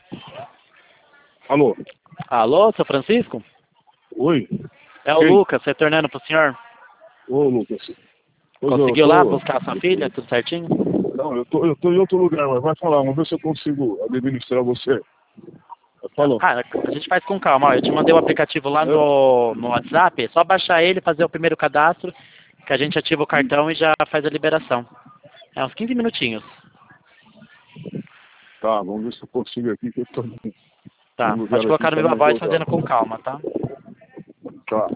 Alô? Alô, seu Francisco? Oi? É o Quem? Lucas, retornando pro senhor. Ô, Lucas. Hoje eu Conseguiu lá tô... buscar a sua filha, tudo certinho? Não, eu tô em outro lugar, mas vai falar, vamos ver se eu consigo administrar você. Falou. Ah, a gente faz com calma. Ó, eu te mandei o aplicativo lá no WhatsApp, é só baixar ele, fazer o primeiro cadastro, que a gente ativa o cartão e já faz a liberação. É uns 15 minutinhos. Tá, vamos ver se eu consigo aqui, que eu tô Tá, num pode lugar aqui colocar no pra Viva me Voz voltar. fazendo com calma, tá? Tá.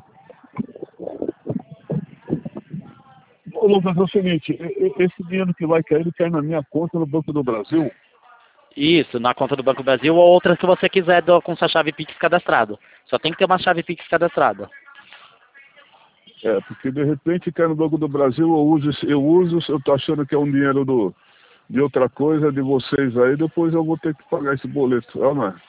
Ô, Lucas, é o seguinte, esse dinheiro que vai cair, ele cai na minha conta no Banco do Brasil. Isso, na conta do Banco do Brasil ou outras que você quiser com sua chave Pix cadastrado. Só tem que ter uma chave Pix cadastrada. É, porque de repente cai no Banco do Brasil, eu tô achando que é um dinheiro de outra coisa, de vocês aí, depois eu vou ter que pagar esse boleto. Ah, não é?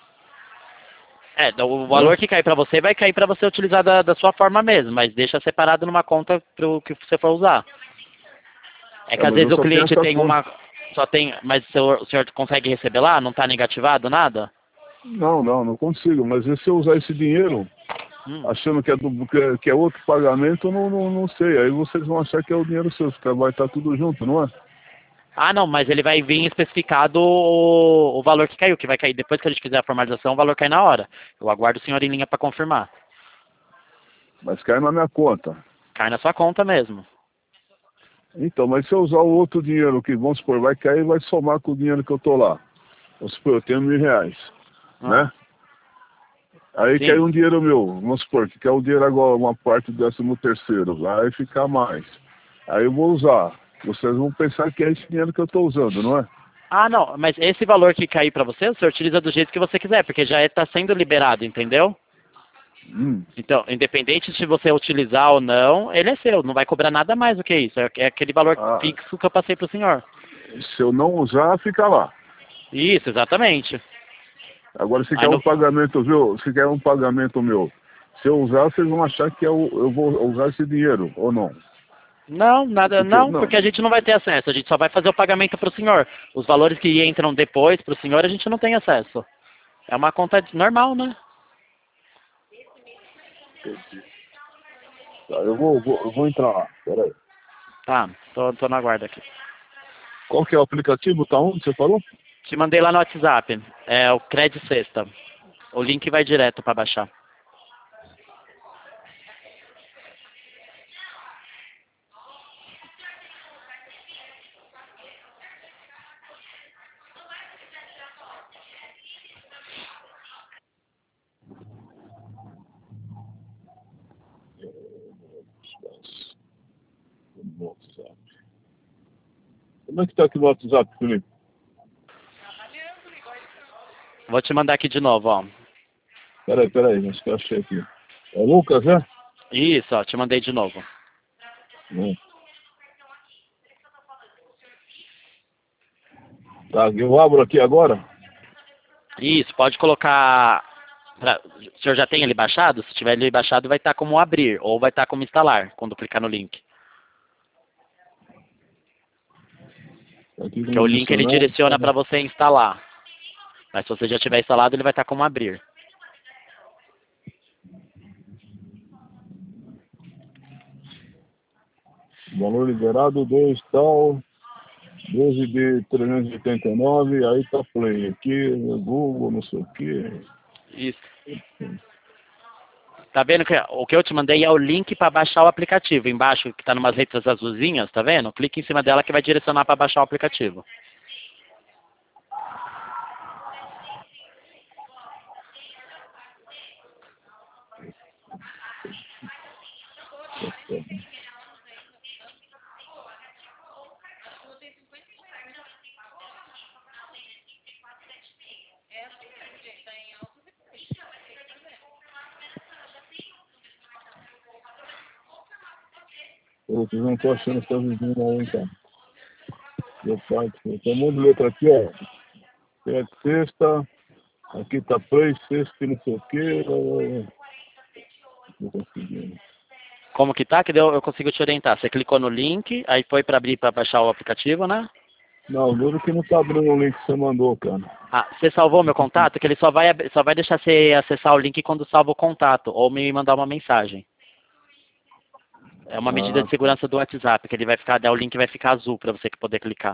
O valor que cair para você vai cair para você utilizar da sua forma mesmo, mas deixa separado numa conta para o que você for usar. É que às Mas eu vezes o só tenho cliente essa tem conta. uma. Só tem. Mas o senhor consegue receber lá? Não está negativado nada? Não consigo. Mas e se eu usar esse dinheiro, Hum. achando que é outro pagamento, eu não sei. Aí vocês vão achar que é o dinheiro seu, porque vai estar tudo junto, não é? Ah, não, mas ele vai vir especificado o valor que caiu, que vai cair. Depois que a gente fizer a formalização, o valor cai na hora. Eu aguardo o senhor em linha para confirmar. Mas cai na minha conta. Cai na sua conta mesmo. Então, mas se eu usar o outro dinheiro que, vamos supor, vai cair, vai somar com o dinheiro que eu tô lá. Vamos supor, eu tenho R$ 1.000, Ah, né? Aí cai sim. um dinheiro meu, vamos supor, que cai um dinheiro agora, uma parte do 13º, vai ficar mais. Aí eu vou usar. Vocês vão pensar que é esse dinheiro que eu estou usando, não é? Ah, não, mas esse valor que cair para você, o senhor utiliza do jeito que você quiser, porque já está sendo liberado, entendeu? Hum. Então, independente se você utilizar ou não, ele é seu, não vai cobrar nada mais do que isso. É aquele valor Ah, fixo que eu passei para o senhor. se eu não usar, fica lá. Isso, exatamente. Agora, se Aí quer um no... pagamento, viu? Se quer um pagamento meu, se eu usar, vocês vão achar que eu vou usar esse dinheiro, ou não? Não, nada, Porque, não, não. porque a gente não vai ter acesso, a gente só vai fazer o pagamento para o senhor. Os valores que entram depois para o senhor, a gente não tem acesso. É uma conta normal, né? Tá, eu vou entrar lá. Peraí. Tá, tô na guarda aqui. Qual que é o aplicativo? Tá onde você falou? Te mandei lá no WhatsApp, é o Credit Sexta. O link vai direto para baixar. WhatsApp. Como é que tá aqui no WhatsApp, Felipe? Vou te mandar aqui de novo, ó. Peraí, acho que eu achei aqui. É Lucas, né? Isso, ó, te mandei de novo. Hum. Tá, eu abro aqui agora. Isso, pode colocar. O senhor já tem ele baixado? Se tiver ele baixado, vai estar como abrir ou vai estar como instalar quando clicar no link. Aqui Porque como o link ele adicionar. direciona para você instalar. Mas se você já tiver instalado, ele vai estar como abrir. Valor liberado, 2 tal. 12 de 389, aí tá play aqui, Google, não sei o quê. Isso. Tá vendo que o que eu te mandei é o link para baixar o aplicativo. Embaixo, que está numas letras azulzinhas, tá vendo? Clique em cima dela que vai direcionar para baixar o aplicativo. Eu não tô achando essa vizinha aí, cara. Meu pai, tem um monte de letra aqui, ó. Tem a sexta, aqui tá play, sexta e não sei o quê. Não consegui. Como que tá? Que eu consigo te orientar. Você clicou no link, aí foi para abrir para baixar o aplicativo, né? Não, duro que não tá abrindo o link que você mandou, cara. Ah, você salvou meu contato? Que ele só vai deixar você acessar o link quando salva o contato, ou me mandar uma mensagem. É uma medida Ah, de segurança do WhatsApp, que ele vai ficar, daí o link vai ficar azul para você poder clicar.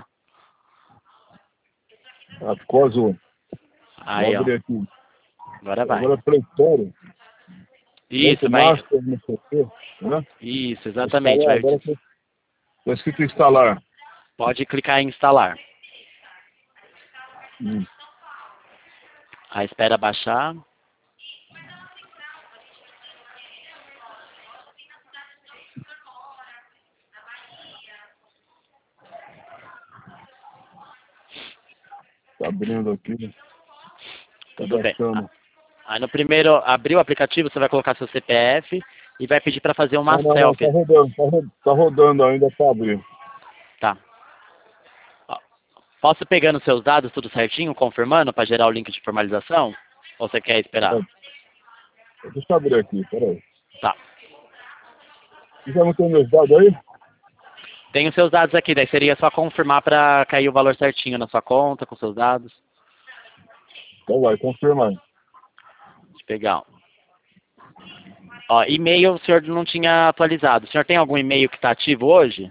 ficou azul. Vou Aí, ó. abrir aqui. Agora vai. Agora é Playtore. Isso, vai. Master, não sei o quê, né? Isso, exatamente. Instalar, Vai. agora tá escrito instalar. Pode clicar em instalar. Hum. Aí espera baixar. Tá abrindo aqui. Tá Tudo bem. baixando. Aí no primeiro, abrir o aplicativo, você vai colocar seu CPF e vai pedir para fazer uma Não, tá selfie. rodando, tá rodando ainda pra abrir. Tá. Ó, posso pegar nos seus dados tudo certinho, confirmando, para gerar o link de formalização? Ou você quer esperar? Deixa eu abrir aqui, peraí. Tá. Você já não tem meus dados aí? Tem os seus dados aqui, daí seria só confirmar para cair o valor certinho na sua conta, com seus dados. Então vai, confirma aí. Deixa eu pegar. Ó, e-mail o senhor não tinha atualizado. O senhor tem algum e-mail que está ativo hoje?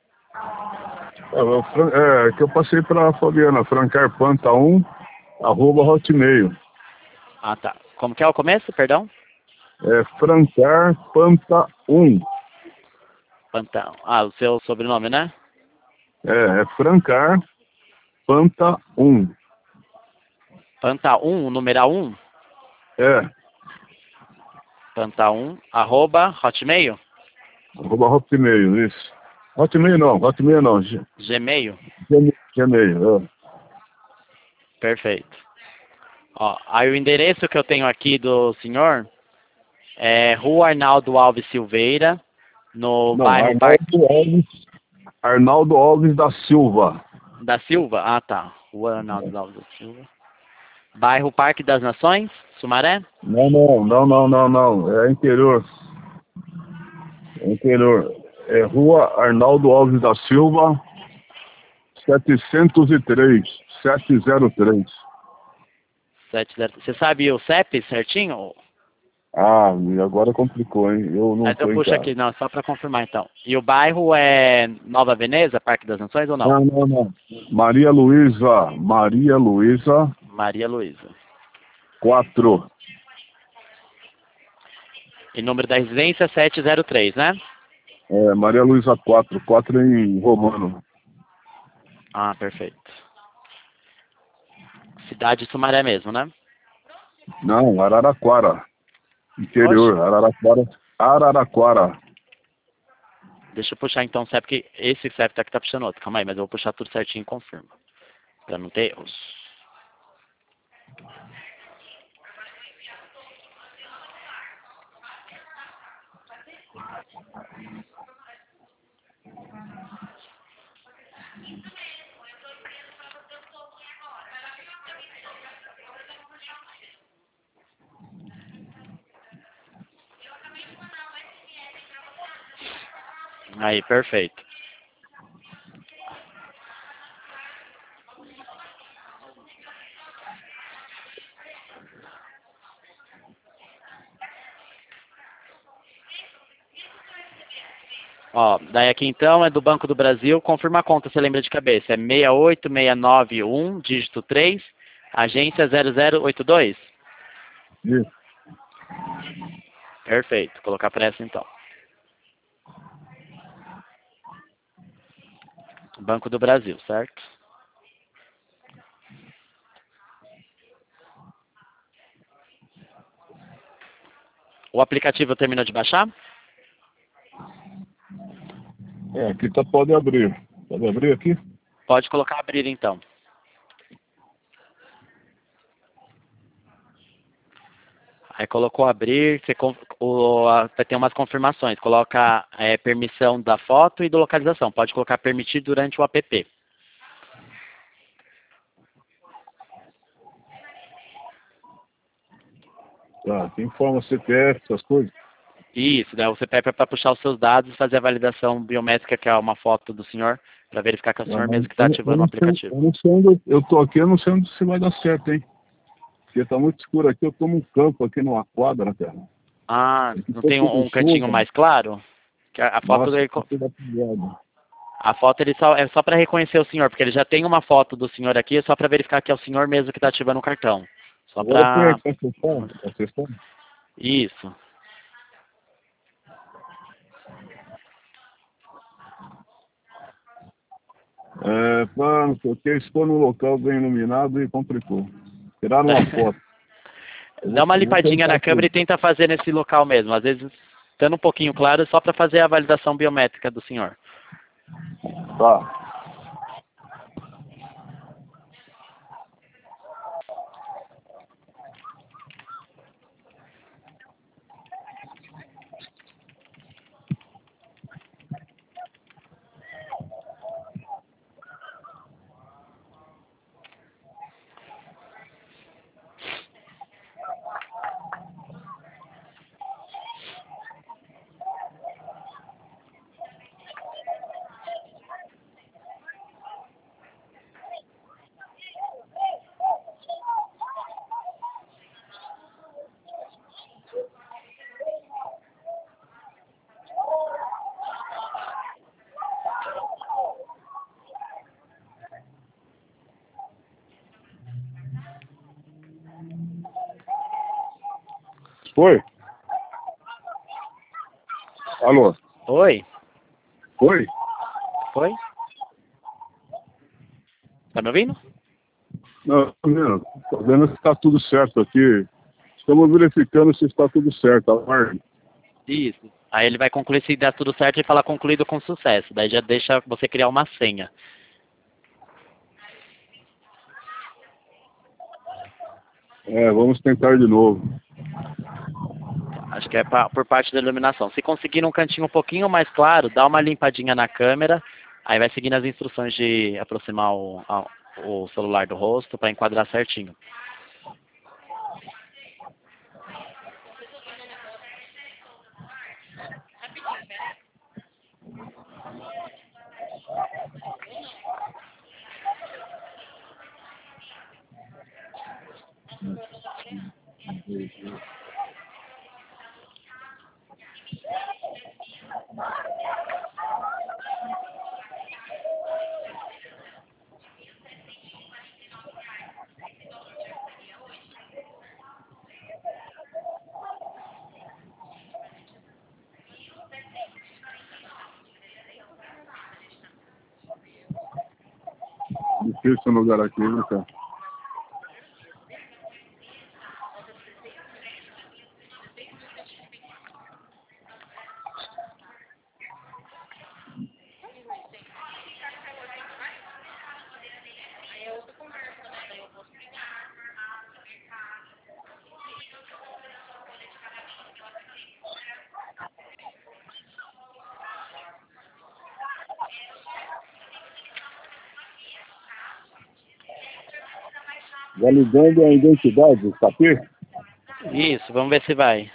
Que eu passei pra Fabiana, francarpanta1, @hotmail. Ah, tá. Como que é o começo, perdão? Francarpanta1. Pantão. Ah, o seu sobrenome, né? Francarpanta1. Panta 1, numeral 1? É, Panta 1, @hotmail? @hotmail, isso. Hotmail não, Gmail? Gmail, Perfeito. Ó, aí o endereço que eu tenho aqui do senhor é Rua Arnaldo Alves Silveira, no Não, bairro Parque Arnaldo Alves da Silva. da Silva. Ah, tá. Rua Arnaldo Alves da Silva. Bairro Parque das Nações, Sumaré? Não. É interior. É interior. É Rua Arnaldo Alves da Silva, 703. 703. 70. Você sabe o CEP certinho? Ah, e agora complicou, hein? Eu não Mas eu tô em puxo casa. aqui, não, só para confirmar então. E o bairro é Nova Veneza, Parque das Nações ou não? Não. Maria Luísa. Maria Luísa. 4. E número da residência 703, né? Maria Luísa 4. 4 em romano. Ah, perfeito. Cidade de Sumaré mesmo, né? Não, Araraquara. Interior, Oxe, Araraquara. deixa eu puxar então o CEP, que esse CEP tá aqui tá puxando outro. Calma aí, mas eu vou puxar tudo certinho e confirmo. Pra não ter erros. Aí, perfeito. Ó, daí aqui então é do Banco do Brasil. Confirma a conta, você lembra de cabeça. É 68691, dígito 3, agência 0082. Isso. Perfeito. Vou colocar para essa então. Banco do Brasil, certo? O aplicativo terminou de baixar? Aqui pode abrir. Pode abrir aqui? Pode colocar abrir então. Aí colocou abrir, vai ter umas confirmações. Coloca permissão da foto e da localização. Pode colocar permitir durante o app. Tá, tem forma CPF, essas coisas? Isso, daí você pede para puxar os seus dados e fazer a validação biométrica, que é uma foto do senhor, Para verificar que é o senhor Mas mesmo que está ativando o aplicativo. eu não sei onde eu tô aqui, eu não sei onde se vai dar certo, hein? Porque tá muito escuro aqui, eu tô num campo aqui numa quadra, cara. Ah, Aqui não tá tem tudo um cantinho chuva. mais claro? Que a foto Nossa, dele, tá tudo apagado. a foto ele só, é só para reconhecer o senhor, porque ele já tem uma foto do senhor aqui, é só para verificar que é o senhor mesmo que está ativando o cartão. Só Agora põe para... aqui a sessão, a sessão. Isso. Não sei o que, estou num local bem iluminado e complicou. Tiraram uma foto. Dá uma Eu vou limpadinha tentar na câmera aqui. e tenta fazer nesse local mesmo. Às vezes, estando um pouquinho claro, só para fazer a validação biométrica do senhor. Tá. Foi? Alô? Oi? Foi? Foi? Tá me ouvindo? Não, tô vendo se está tudo certo aqui. Estamos verificando se está tudo certo. Aguarde. Isso. Aí ele vai concluir se der tudo certo e falar concluído com sucesso. Daí já deixa você criar uma senha. Vamos tentar de novo. Acho que é por parte da iluminação. Se conseguir um cantinho um pouquinho mais claro, dá uma limpadinha na câmera. Aí vai seguindo as instruções de aproximar o celular do rosto para enquadrar certinho. Difícil o lugar aqui, né, cara? Validando a identidade, tá aqui? Isso, vamos ver se vai.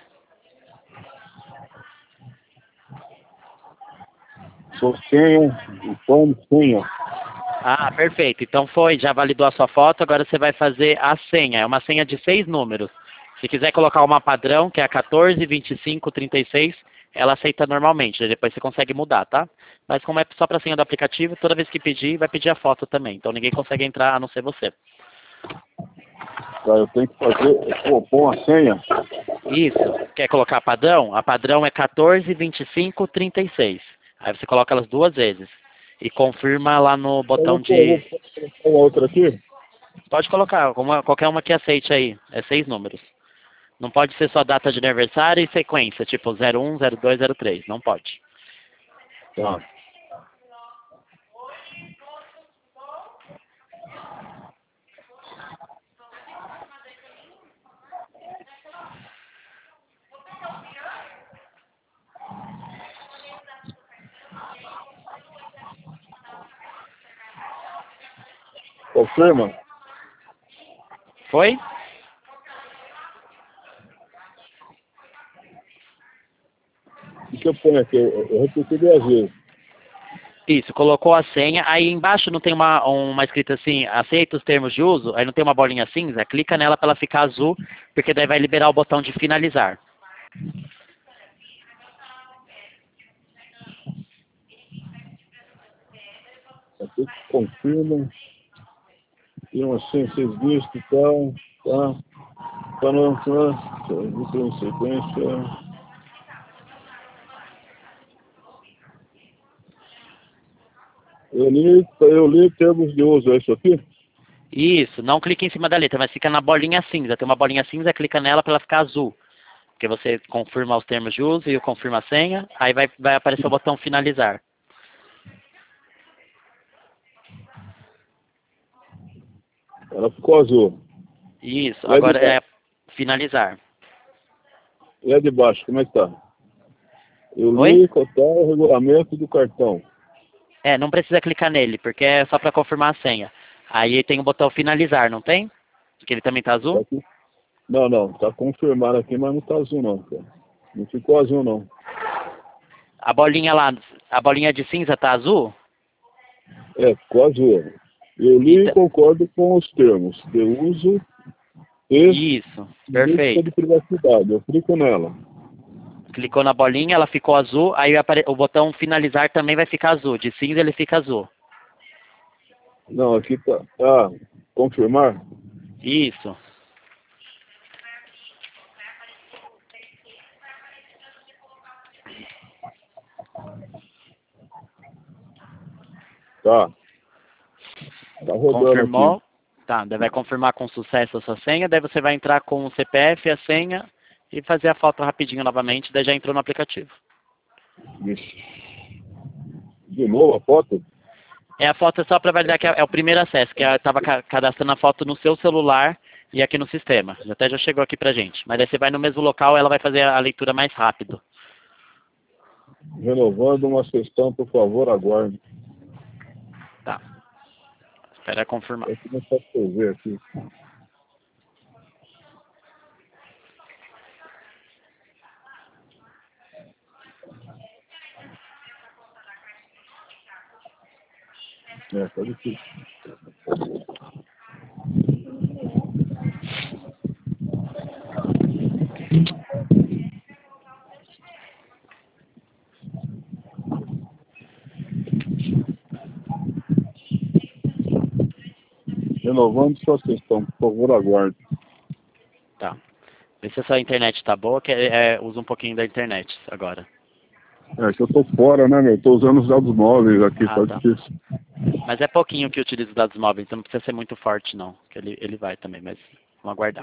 Sou senha, o pano, senha. Ah, perfeito. Então foi, já validou a sua foto, agora você vai fazer a senha. É uma senha de 6 números. Se quiser colocar uma padrão, que é a 14, 25, 36, ela aceita normalmente. Depois você consegue mudar, tá? Mas como é só para senha do aplicativo, toda vez que pedir, vai pedir a foto também. Então ninguém consegue entrar a não ser você. Tá, eu tenho que fazer, pôr uma senha. Isso. Quer colocar padrão? A padrão é 14, 25, 36. Aí você coloca elas 2 vezes. E confirma lá no botão Eu vou de... colocar uma outra aqui. Pode colocar, qualquer uma que aceite aí. É 6 números. Não pode ser só data de aniversário e sequência, tipo 01, 02, 03. Não pode. Tá. Confirma? Foi? O que eu ponho aqui? Eu repeti 2 vezes. Isso, colocou a senha, aí embaixo não tem uma escrita assim, aceita os termos de uso, aí não tem uma bolinha cinza, clica nela para ela ficar azul, porque daí vai liberar o botão de finalizar. Aqui confirma. Tem uma senha 6 dígitos e tal. Tá. Tá não, tá. Serviço em sequência. Eu li termos de uso, é isso aqui? Isso, não clique em cima da letra, mas fica na bolinha cinza. Tem uma bolinha cinza, clica nela para ela ficar azul. Porque você confirma os termos de uso e confirma a senha, aí vai aparecer o botão finalizar. Ela ficou azul. Isso, E a de agora baixo? é finalizar. E a de baixo, como é que tá? Eu Oi? li qual tá o regulamento do cartão. É, não precisa clicar nele, porque é só para confirmar a senha. Aí tem o botão finalizar, não tem? Que ele também tá Tá azul? aqui? Não, tá confirmado aqui, mas não tá azul não, cara. Não ficou azul não. A bolinha lá, a bolinha de cinza tá azul? É, ficou azul. Eu li e Então, concordo com os termos de uso e isso, busca perfeito. de privacidade. Eu clico nela. Clicou na bolinha, ela ficou azul, aí o botão finalizar também vai ficar azul. De cinza ele fica azul. Não, aqui tá. Ah, confirmar? Isso. Tá. Tá rodando aqui. Confirmou. Tá, daí vai confirmar com sucesso a sua senha, daí você vai entrar com o CPF, a senha e fazer a foto rapidinho novamente, daí já entrou no aplicativo. Ixi. De novo a foto? É a foto só para validar que é o primeiro acesso, que estava cadastrando a foto no seu celular e aqui no sistema. Até já chegou aqui pra gente. Mas daí você vai no mesmo local, ela vai fazer a leitura mais rápido. Renovando uma sessão, por favor, aguarde. Tá. Espera confirmar. Eu começar a escrever aqui. É, tá difícil. Renovando sua sessão, por favor, aguarde. Tá. Vê se a sua internet tá boa, que usa um pouquinho da internet agora. É que eu tô fora, né, meu? Tô usando os dados móveis aqui, Ah, tá tá. difícil. Mas é pouquinho que utiliza os dados móveis, então não precisa ser muito forte não. Que ele vai também, mas vamos aguardar.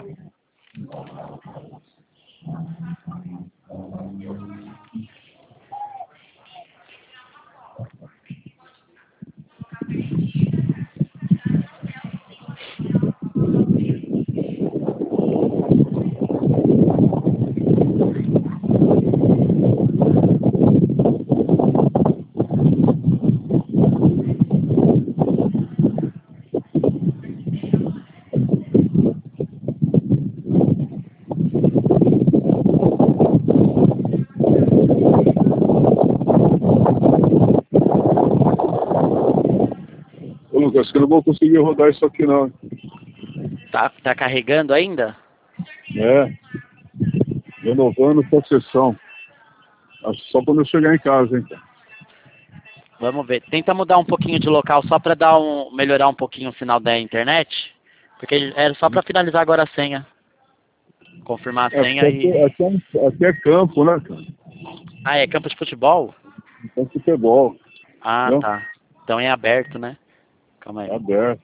Ô, Lucas, que eu não vou conseguir rodar isso aqui, não. Tá carregando ainda? É, renovando sua sessão. Acho que só quando eu chegar em casa, hein? Vamos ver. Tenta mudar um pouquinho de local só para melhorar um pouquinho o sinal da internet. Porque era só para finalizar agora a senha. Confirmar a É, porque senha aqui, e... aqui é campo, né, cara? Ah, é campo de futebol? Então, futebol, Ah, entendeu? tá. Então é aberto, né? Calma aí. É aberto.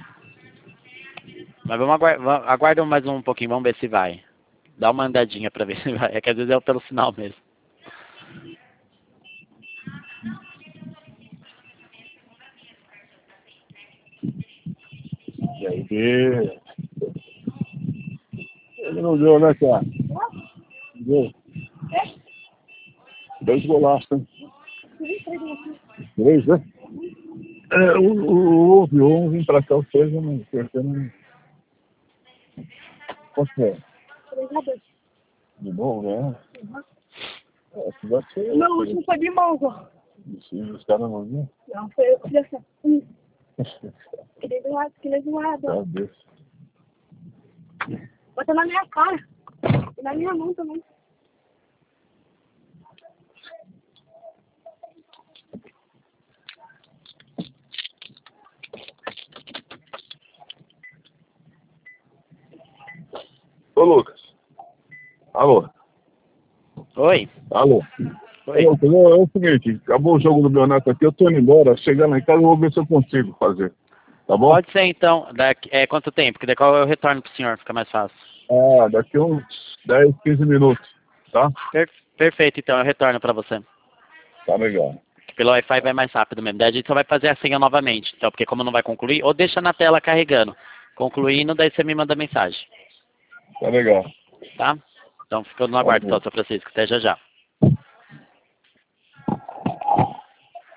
Mas aguarda mais um pouquinho, vamos ver se vai. Dá uma andadinha pra ver se vai. É que às vezes é pelo sinal mesmo. E aí, ele não deu, né, cara? Deu. 2 golaços, hein? 3, né? É, houve um, vim pra cá, o 3, eu não sei, eu não... Quanto que é? De novo, né? É, que vai ser... Não, o último foi de mão, ó. Os caras não viram? Não, foi eu que fiz assim. Ele é do lado. Cadê? Bota na minha cara. E na minha mão também. Ô, Lucas. Alô? Oi. Alô? Oi. É o seguinte, acabou o jogo do Leonardo aqui, eu tô indo embora, chegando lá em casa eu vou ver se eu consigo fazer. Tá bom? Pode ser então. Quanto tempo? Que daí qual eu retorno pro senhor, fica mais fácil. Ah, daqui uns 10, 15 minutos, tá? Perfeito, então eu retorno para você. Tá legal. Pelo Wi-Fi vai mais rápido mesmo. Daí a gente só vai fazer a senha novamente. Então, porque como não vai concluir, ou deixa na tela carregando. Concluindo, daí você me manda mensagem. Tá legal. Tá? Então fica no aguardo, então, seu Francisco. Até já já.